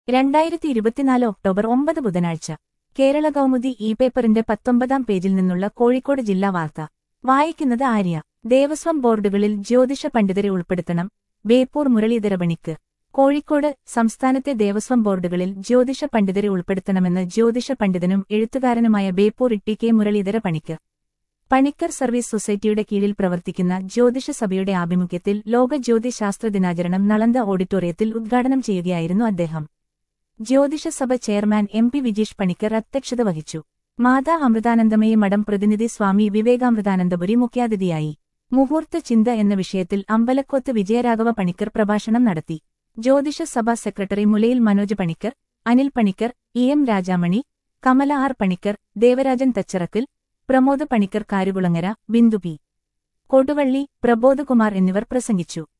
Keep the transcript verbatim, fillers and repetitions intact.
രണ്ടായിരത്തി ഇരുപത്തിനാല് ഒക്ടോബർ ഒമ്പത് ബുധനാഴ്ച കേരള കൗമുദി ഇ പേപ്പറിന്റെ പത്തൊമ്പതാം പേജിൽ നിന്നുള്ള കോഴിക്കോട് ജില്ലാ വാർത്ത വായിക്കുന്നത് ആര്യ. ദേവസ്വം ബോർഡുകളിൽ ജ്യോതിഷ പണ്ഡിതരെ ഉൾപ്പെടുത്തണം. ബേപ്പൂർ മുരളീധര പണിക്കർ. കോഴിക്കോട് സംസ്ഥാനത്തെ ദേവസ്വം ബോർഡുകളിൽ ജ്യോതിഷ പണ്ഡിതരെ ഉൾപ്പെടുത്തണമെന്ന് ജ്യോതിഷ പണ്ഡിതനും എഴുത്തുകാരനുമായ ബേപ്പൂർ ഇട്ടി കെ മുരളീധര പണിക്കർ. പണിക്കർ സർവീസ് സൊസൈറ്റിയുടെ കീഴിൽ പ്രവർത്തിക്കുന്ന ജ്യോതിഷ സഭയുടെ ആഭിമുഖ്യത്തിൽ ലോക ജ്യോതിശാസ്ത്ര ദിനാചരണം നളന്ദ ഓഡിറ്റോറിയത്തിൽ ഉദ്ഘാടനം ചെയ്യുകയായിരുന്നു അദ്ദേഹം. ജ്യോതിഷ സഭ chairman M P Vijeesh Panicker അധ്യക്ഷത വഹിച്ചു. മാതാ അമൃതാനന്ദമയി മഠം പ്രതിനിധി സ്വാമി വിവേകാമൃതാനന്ദപുരി മുഖ്യാതിഥിയായി. മുഹൂർത്ത ചിന്ത എന്ന വിഷയത്തിൽ അമ്പലക്കോത്ത് വിജയരാഘവ പണിക്കർ പ്രഭാഷണം നടത്തി. ജ്യോതിഷ സഭാ സെക്രട്ടറി മുലയിൽ Manoj Panicker, Anil Panicker, E M Rajamani, Kamala R Panicker, Devarajan Thacharakkal, Pramod Panicker Karukulangara, Bindu P. Koduvally, Prabodhakumar എന്നിവർ പ്രസംഗിച്ചു.